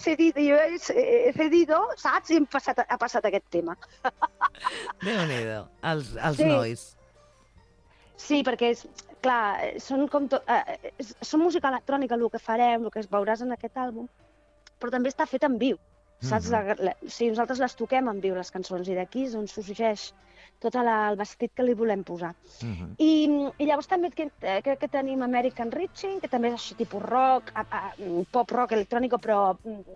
cedido, saps? I ha passat aquest tema. Déu-n'hi-do, els nois. Sí, perquè clar, són música electrònica el que farem, el que veuràs en aquest àlbum, però també està fet en viu, saps? Nosaltres les toquem en viu, les cançons, i d'aquí és on sorgeix tot el vestit que li volem posar. I llavors també crec que tenim American Reaching, que també és així tipus rock, pop-rock electrònic, però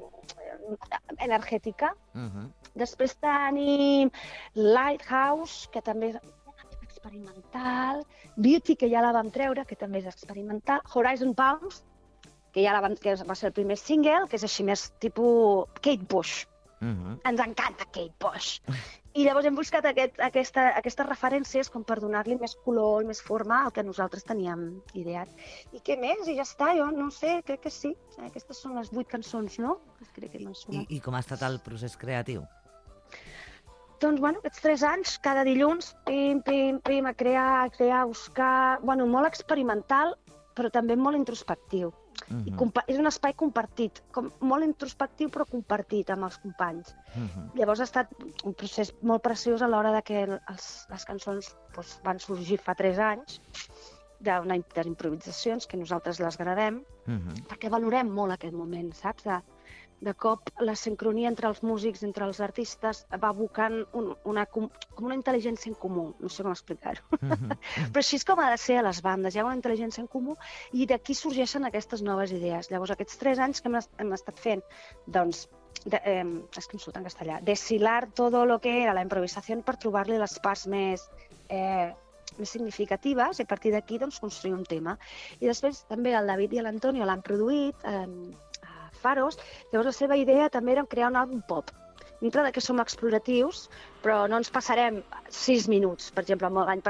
energètica. Després tenim Lighthouse, que també és experimental, Beauty, que ja la vam treure, que també és experimental, Horizon Palms, que va ser el primer single, que és així més tipus Kate Bush. Ens encanta Kate Bush. I llavors hem buscat aquestes referències com per donar-li més color i més forma al que nosaltres teníem ideat. I què més? I ja està, jo no sé, crec que sí. Aquestes són les 8 cançons, no? Crec que m'han sonat. I com ha estat el procés creatiu? Doncs, bueno, aquests 3 anys, cada dilluns, pim, a crear, a buscar... Bueno, molt experimental, però també molt introspectiu. És un espai compartit, molt introspectiu però compartit amb els companys. Llavors ha estat un procés molt preciós a l'hora que les cançons van sorgir fa 3 anys, d'improvisacions que nosaltres les gravem, perquè valorem molt aquest moment, saps? De cop la sincronia entre els músics, entre els artistes, va evocant com una intel·ligència en comú, no sé com explicar-ho. Però així és com ha de ser a les bandes, hi ha una intel·ligència en comú i d'aquí sorgeixen aquestes noves idees. Llavors, aquests 3 anys que hem estat fent, doncs, és que em surt en castellà, deshilar tot el que era la improvisació per trobar-li les parts més significatives i a partir d'aquí doncs, construir un tema. I després també el David i l'Antonio l'han produït Faros, llavors la seva idea també era crear un àlbum pop. Dintre que som exploratius, però no ens passarem 6 minuts. Per exemple,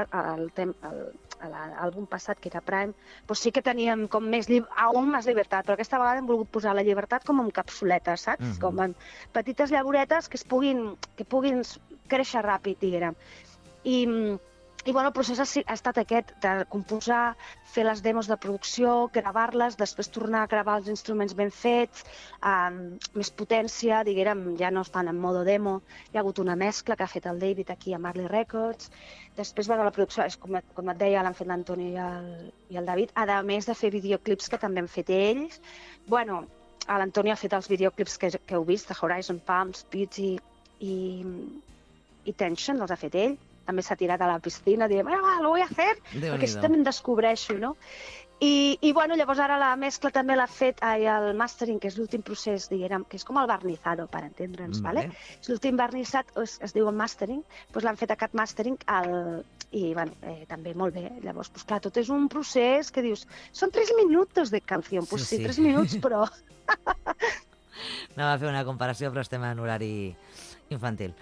l'àlbum passat, que era Prime, doncs sí que teníem com més llibertat, però aquesta vegada hem volgut posar la llibertat com en capsuletes, saps? Com en petites llavoretes que puguin créixer ràpid, diguem. I bueno, el procés ha estat aquest, de composar, fer les demos de producció, gravar-les, després tornar a gravar els instruments ben fets, més potència, diguem, ja no estan en modo demo, hi ha hagut una mescla que ha fet el David aquí a Marley Records, després, bueno, la producció, com et deia, l'han fet l'Antoni i el David, a més de fer videoclips que també han fet ells. Bueno, l'Antoni ha fet els videoclips que heu vist, de Horizon Palms, Beauty i Tension, els ha fet ell. També s'ha tirat a la piscina, dient, lo voy a hacer, perquè així també em descobreixo, no? I bueno, llavors ara la mescla també l'ha fet el mastering, que és l'últim procés, diguem, que és com el barnizado, per entendre'ns, ¿vale? És l'últim barnizat, es diu el mastering, doncs l'han fet a Cat Mastering, i bueno, també molt bé. Llavors, doncs clar, tot és un procés que dius, són 3 minuts de canció, doncs sí, 3 minuts, però... No va fer una comparació, però estem en horari infantil.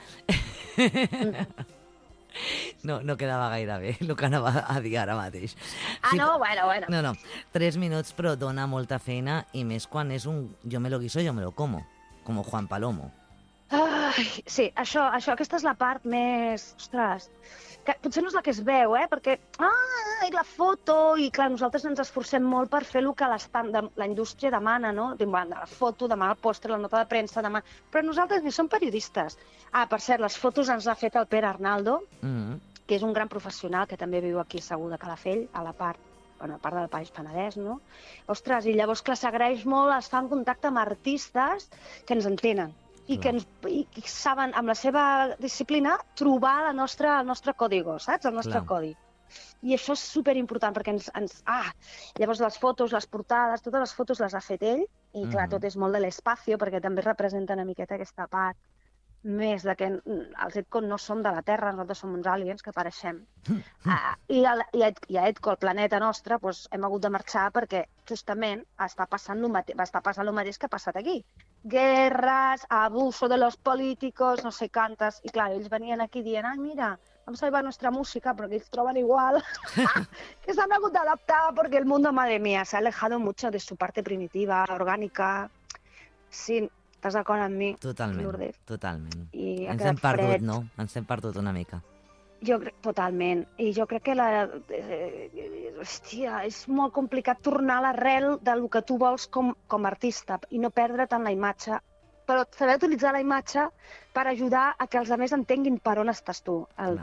No quedava gaire bé el que anava a dir ara mateix. No, bueno. No, 3 minuts, però dona molta feina, i més quan és un yo me lo guiso, yo me lo como, com Juan Palomo. Sí, aquesta és la part més... Ostres, que potser no és la que es veu, perquè... i la foto, i clar, nosaltres ens esforcem molt per fer el que la indústria demana, no? Demana la foto, demana el pòster, la nota de premsa, demana... Però nosaltres ni som periodistes. Per cert, les fotos ens ha fet el Pere Arnaldo, que és un gran professional que també viu aquí segur de Calafell, a la part del Baix Penedès, no? Ostres, i llavors que s'agraeix molt estar en contacte amb artistes que ens entenen i que saben, amb la seva disciplina, trobar el nostre código, saps? El nostre codi. I això és superimportant perquè llavors les fotos, les portades, totes les fotos les ha fet ell, I clar, tot és molt de l'espacio, perquè també representa una miqueta aquesta part més de que els Edcon no som de la Terra, nosaltres som uns aliens que apareixem. I a Edco, el planeta nostre, doncs, hem hagut de marxar perquè justament va estar passant el mateix que ha passat aquí. Guerres, abuso de los políticos, no sé quantes. I clar, ells venien aquí dient, mira, vamos a llevar nuestra música, però que ells troben igual, que s'han hagut d'adaptar, perquè el mundo, madre mía, se ha alejado mucho de su parte primitiva, orgánica. Sí, estàs d'acord amb mi, Lourdes? Totalment. I ha ens quedat hem perdut, fred. no? Ens hem perdut una mica. Jo crec, totalment. I jo crec que hòstia, és molt complicat tornar a l'arrel del que tu vols com a artista i no perdre tant la imatge, però saber utilitzar la imatge per ajudar a que els altres entenguin per on estàs tu.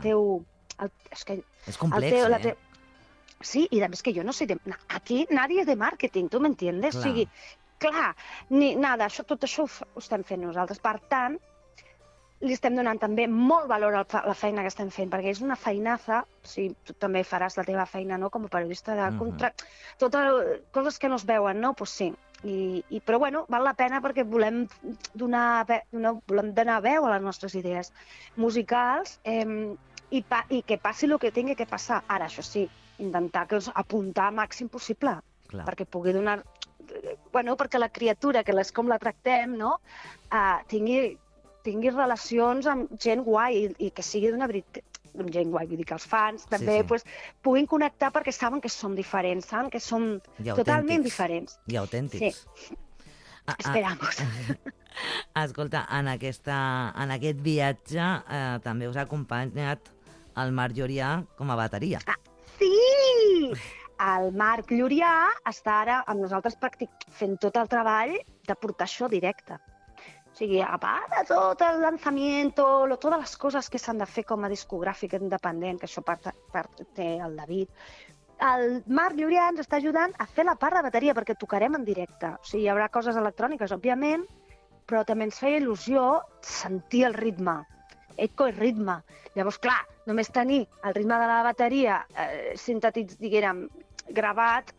És complex, Sí, i a més que jo no sé... Aquí nadie és de màrqueting, tu m'entiendes? O sigui, clar, tot això ho estem fent nosaltres. Per tant, li estem donant també molt valor a la feina que estem fent, perquè és una feinaza, tu també faràs la teva feina, no?, com a periodista de totes coses que no es veuen, no? Doncs sí. Però, bueno, val la pena perquè volem donar veu a les nostres idees musicals i que passi el que tingui que passar. Ara, això sí, intentar apuntar al màxim possible, perquè pugui donar... Bueno, perquè la criatura, que és com la tractem, no?, tingui relacions amb gent guai i que sigui d'una veritat, gent guai, vull dir que els fans també puguin connectar perquè saben que som diferents, saben que som totalment diferents. I autèntics. Sí. Esperamos. Escolta, en aquest viatge també us ha acompanyat el Marc Llorià com a bateria. Sí! El Marc Llorià està ara amb nosaltres fent tot el treball de portar això directe. O sigui, a part de tot el lanzamiento, totes les coses que s'han de fer com a discogràfic independent, que això té el David, el Marc Llorià ens està ajudant a fer la part de bateria, perquè tocarem en directe. O sigui, hi haurà coses electròniques, òbviament, però també ens feia il·lusió sentir el ritme. Edco és ritme. Llavors, clar, només tenir el ritme de la bateria diguérem, gravat,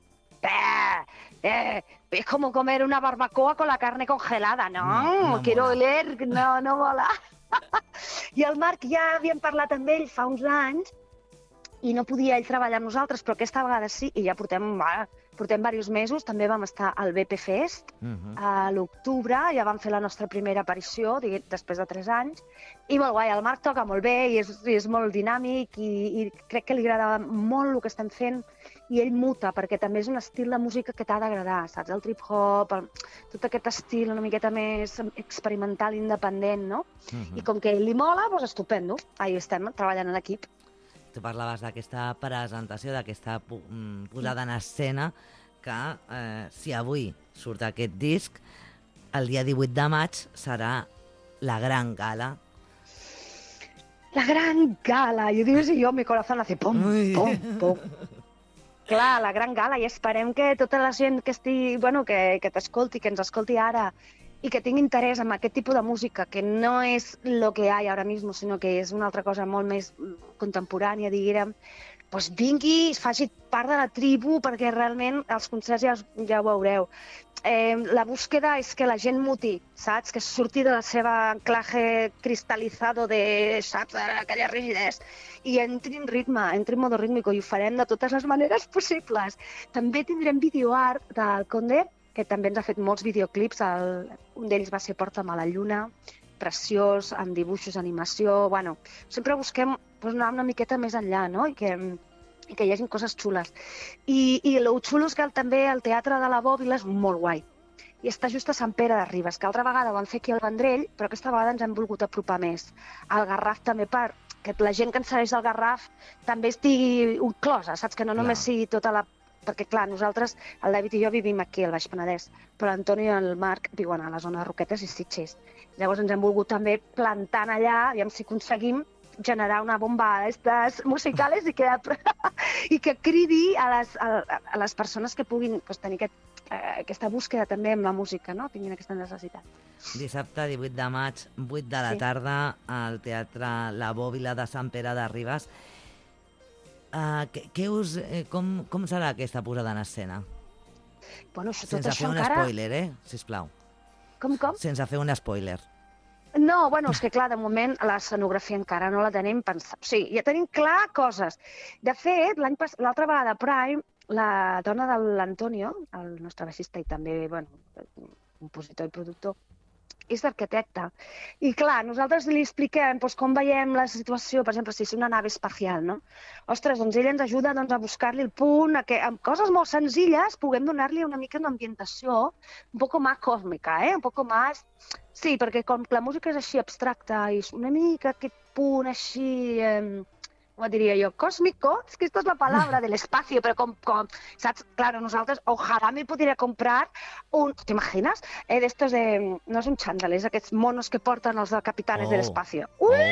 es como comer una barbacoa con la carne congelada, no quiero oler, no mola. I el Marc ja havíem parlat amb ell fa uns anys i no podia ell treballar amb nosaltres, però aquesta vegada sí, i ja portem diversos mesos. També vam estar al BP Fest a l'octubre, ja vam fer la nostra primera aparició després de 3 anys, i molt guai, el Marc toca molt bé i és molt dinàmic i crec que li agrada molt el que estem fent, i ell muta, perquè també és un estil de música que t'ha d'agradar, saps? El trip-hop, tot aquest estil una miqueta més experimental, independent, no? I com que a ell li mola, doncs estupendo. Ahí estem, treballant en equip. Tu parlaves d'aquesta presentació, d'aquesta posada en escena, que si avui surt aquest disc, el dia 18 de maig serà la gran gala. La gran gala! Jo dius, mi corazón hace pom, pom, pom. Clar, la gran gala, i esperem que tota la gent que que t'escolti, que ens escolti ara, i que tingui interès en aquest tipus de música, que no és el que hi ha ara mismo, sinó que és una altra cosa molt més contemporània, diguérem, doncs vingui, faci part de la tribu, perquè realment els concerts ja ho veureu. La búsqueda és que la gent muti, saps? Que surti de la seva anclaje cristalitzado saps? Aquella rigidesa, i entri en ritme, entri en modo rítmico, i ho farem de totes les maneres possibles. També tindrem videoart del Conde, que també ens ha fet molts videoclips. Un d'ells va ser Porta'm a la lluna, preciós, amb dibuixos, animació... Bueno, sempre busquem anar una miqueta més enllà, no? I que hi hagi coses xules. I el xulo és que també el Teatre de la Bòbila és molt guai. I està just a Sant Pere de Ribes, que altra vegada ho vam fer aquí al Vendrell, però aquesta vegada ens hem volgut apropar més. Al Garraf també, que la gent que ens segueix al Garraf també estigui inclosa, saps? Que no només sigui tota la... Perquè, clar, nosaltres, el David i jo vivim aquí, al Baix Penedès, però l'Antoni i el Marc viuen a la zona de Roquetes i Sitges. Llavors ens hem volgut també plantar allà, aviam si aconseguim generar una bomba d'estes musicales i que cridi a les persones que puguin tenir aquesta búsqueda també amb la música, no? Tinguin aquesta necessitat. Dissabte 18 de maig, 8 de la tarda, al Teatre La Bòbila de Sant Pere de Ribes. Com serà aquesta posada en escena? Bueno, això, Sense tot fer això un encara... spoiler, sisplau. Com? Sense fer un spoiler. No, bueno, és que clar, de moment l'escenografia encara no la tenim pensada. O sigui, ja tenim clar coses. De fet, l'altra vegada a Prime, la dona de l'Antonio, el nostre baixista i també, bueno, compositor i productor, és d'arquitecte. I clar, nosaltres li expliquem com veiem la situació, per exemple, si és una nave espacial, no? Ostres, doncs ella ens ajuda a buscar-li el punt, que amb coses molt senzilles puguem donar-li una mica d'ambientació un poc més còsmica, un poc més... Sí, perquè com la música és així abstracta i és una mica aquest punt així... com diria jo, cósmico, és que aquesta és la paraula de l'espacio, però com, saps? Claro, nosaltres, ojalà me podria comprar un, t'imagines? D'estos de, no és un xandall, és aquests monos que porten els de Capitanes de l'Espacio.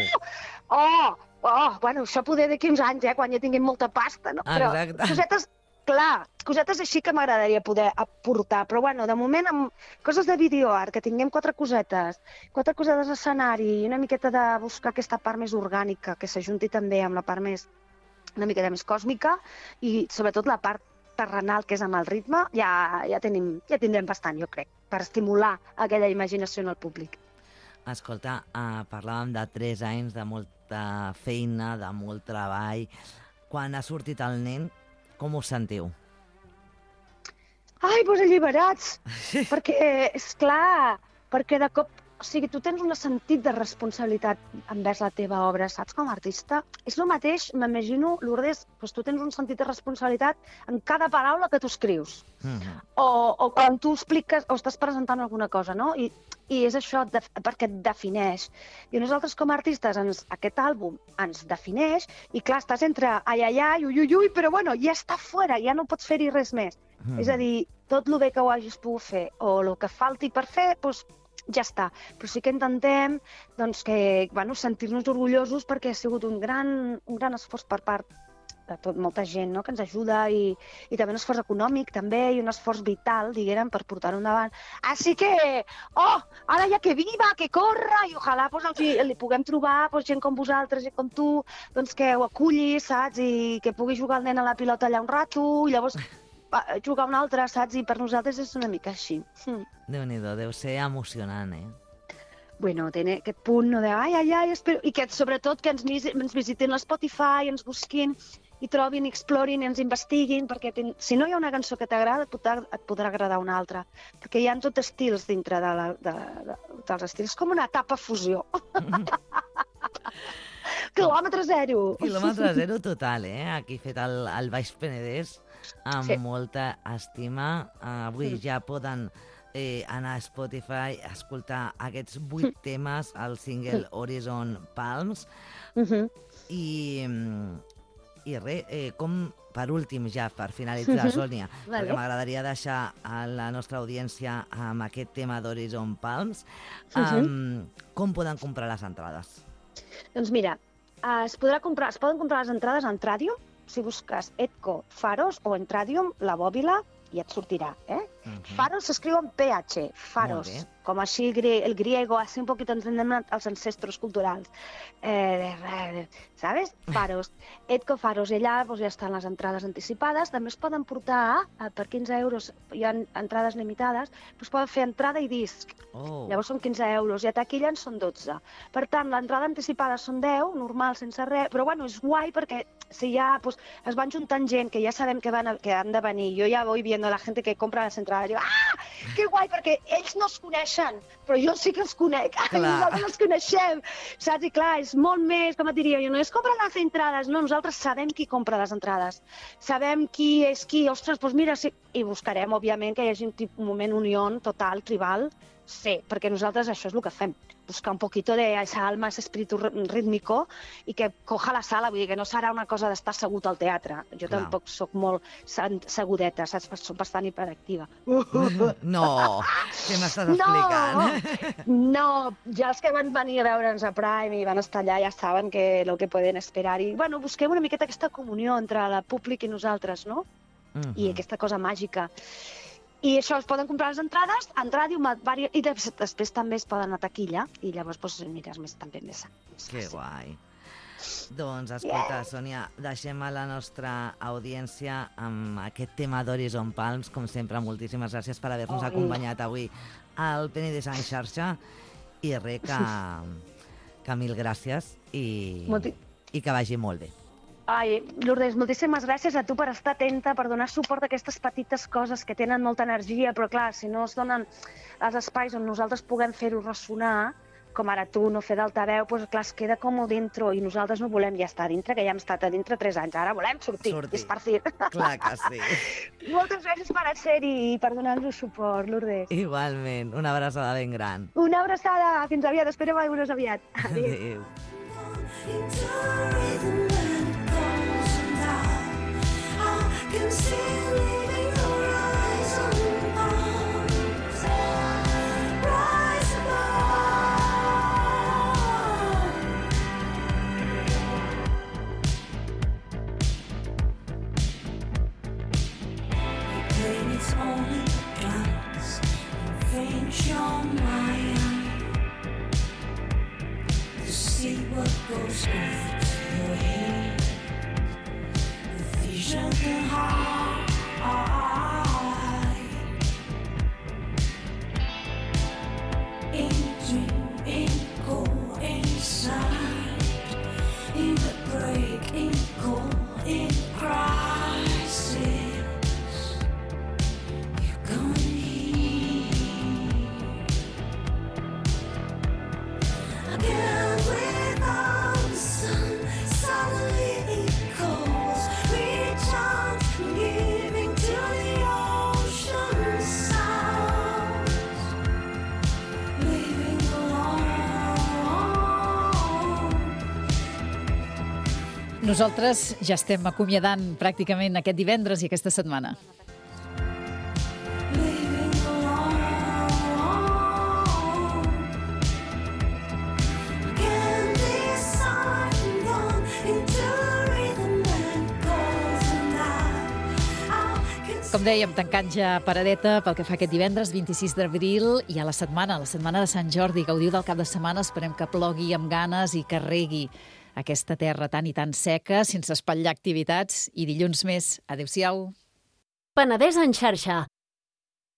Bueno, això poder d'aquí uns anys, quan ja tinguem molta pasta, no? Però cosetes, clar, cosetes així que m'agradaria poder aportar, però bueno, de moment amb coses de videoart, que tinguem quatre cosetes d'escenari i una miqueta de buscar aquesta part més orgànica, que s'ajunti també amb la part més, una miqueta més còsmica i sobretot la part terrenal, que és amb el ritme, ja tindrem bastant, jo crec, per estimular aquella imaginació en el públic. Escolta, parlàvem de 3 anys, de molta feina, de molt treball. Quan ha sortit el nen, com us sentiu? Ai, doncs alliberats, perquè, esclar, perquè de cop, o sigui, tu tens un sentit de responsabilitat envers la teva obra, saps, com a artista? És el mateix, m'imagino, Lourdes, doncs tu tens un sentit de responsabilitat en cada paraula que tu escrius. O quan tu expliques o estàs presentant alguna cosa, no? I és això, perquè et defineix. I nosaltres com a artistes, aquest àlbum ens defineix i clar, estàs entre ai, ai, ai, ui, ui, ui, però bueno, ja està fora, ja no pots fer-hi res més. És a dir, tot el bé que ho hagis pogut fer o el que falti per fer, doncs ja està. Però sí que intentem sentir-nos orgullosos perquè ha sigut un gran esforç per part de molta gent, no?, que ens ajuda i també un esforç econòmic també i un esforç vital, diguérem, per portar-ho endavant. Així que, ara ja que viva, que corra i ojalà li puguem trobar gent com vosaltres i com tu, que ho aculli, saps, i que pugui jugar el nen a la pilota allà un rato i llavors jugar un altre, saps? I per nosaltres és una mica així. Déu-n'hi-do, deu ser emocionant, Bueno, té aquest punt de ai, ai, ai, espero... I que sobretot que ens visitin a Spotify, ens busquin i trobin, explorin, ens investiguin, perquè si no hi ha una cançó que t'agrada, et podrà agradar una altra. Perquè hi ha tot estils dintre dels estils. És com una etapa fusió. Quilòmetre zero. Quilòmetre zero total, Aquí fet el Baix Penedès amb molta estima. Avui ja poden anar a Spotify a escoltar aquests 8 temes, el single Horizon Palms. I res, com per últim ja, per finalitzar, Sònia, perquè m'agradaria deixar a la nostra audiència amb aquest tema d'Horizon Palms, com poden comprar les entrades? Doncs mira, es poden comprar les entrades a Entradium, si busques Edco Faros o Entradium, la bòbila, i et sortirà, Faros s'escriu amb PH, Faros, com així el griego, així un poquito entendem els ancestros culturals, ¿sabes? Faros. Edco Faros, i allà ja estan les entrades anticipades, també es poden portar per 15 euros, hi ha entrades limitades, es poden fer entrada i disc, llavors són 15 euros, i a taquilla en són 12. Per tant, l'entrada anticipada són 10, normal, sense res, però bueno, és guai perquè si ja es van juntant gent que ja sabem que han de venir, jo ja voy viendo la gente que compra les entrades, digo, que guai, perquè ells no es coneixen, però jo sí que els conec, nosaltres els coneixem, saps? I clar, és molt més, com et diria jo, no és comprar les entrades, no, nosaltres sabem qui compra les entrades, sabem qui és qui, ostres, doncs mira, sí, i buscarem, òbviament, que hi hagi un moment unió total, tribal, sí, perquè nosaltres això és el que fem, buscar un poquito de esa alma, ese espíritu rítmico i que coja la sala, vull dir que no serà una cosa d'estar assegut al teatre. Jo tampoc sóc molt segudeta, saps? Soc bastant hiperactiva. No, què m'estàs explicant? No, ja els que van venir a veure'ns a Prime i van estar allà ja saben que el que poden esperar. I, bueno, busquem una miqueta aquesta comunió entre el públic i nosaltres, no? I aquesta cosa màgica. I això, es poden comprar les entrades, Entradium, i després també es poden a taquilla, i llavors, mira, també més. Que guai. Doncs, escolta, Sònia, deixem a la nostra audiència amb aquest tema d'Horizon Palms. Com sempre, moltíssimes gràcies per haver-nos acompanyat avui al Penedès en xarxa. I res, que mil gràcies i que vagi molt bé. Ai, Lourdes, moltíssimes gràcies a tu per estar atenta, per donar suport a aquestes petites coses que tenen molta energia, però clar, si no es donen els espais on nosaltres puguem fer-ho ressonar, com ara tu, no fer d'altaveu, doncs clar, es queda com dentro, i nosaltres no volem ja estar a dintre, que ja hem estat a dintre 3 anys, ara volem sortir. Esparcir. Clar que sí. Moltes gràcies per ser-hi i per donar-nos suport, Lourdes. Igualment, una abraçada ben gran. Una abraçada, fins aviat, espero veure's aviat. Adéu. See what goes over your head. The vision can hide. In dream, in go, inside. In the break, in call, in crisis. You're gonna need again. Nosaltres ja estem acomiadant pràcticament aquest divendres i aquesta setmana. Com dèiem, tancant ja paradeta pel que fa aquest divendres, 26 d'abril, i a la setmana de Sant Jordi. Gaudiu del cap de setmana, esperem que plogui amb ganes i que regui aquesta terra tan i tan seca, sense espatllar activitats, i dilluns més. Adéu-siau. Penedès en xarxa,